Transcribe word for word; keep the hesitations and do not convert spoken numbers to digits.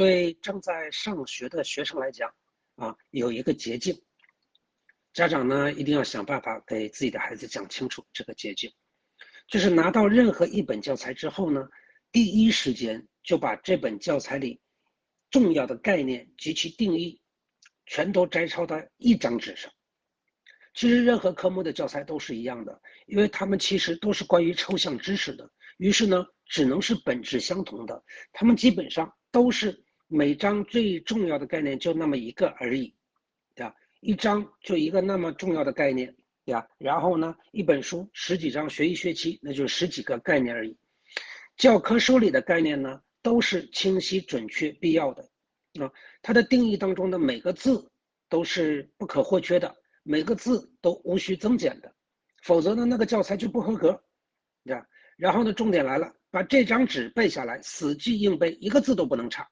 对正在上学的学生来讲，啊，有一个捷径。家长呢，一定要想办法给自己的孩子讲清楚这个捷径，就是拿到任何一本教材之后呢，第一时间就把这本教材里重要的概念及其定义全都摘抄到一张纸上。其实任何科目的教材都是一样的，因为它们其实都是关于抽象知识的，于是呢，只能是本质相同的，它们基本上都是每章最重要的概念就那么一个而已，对吧？一章就一个那么重要的概念，对吧？然后呢，一本书十几章学一学期，那就十几个概念而已。教科书里的概念呢，都是清晰、准确、必要的啊。它的定义当中的每个字都是不可或缺的，每个字都无需增减的，否则呢，那个教材就不合格。然后呢，重点来了，把这张纸背下来，死记硬背，一个字都不能差。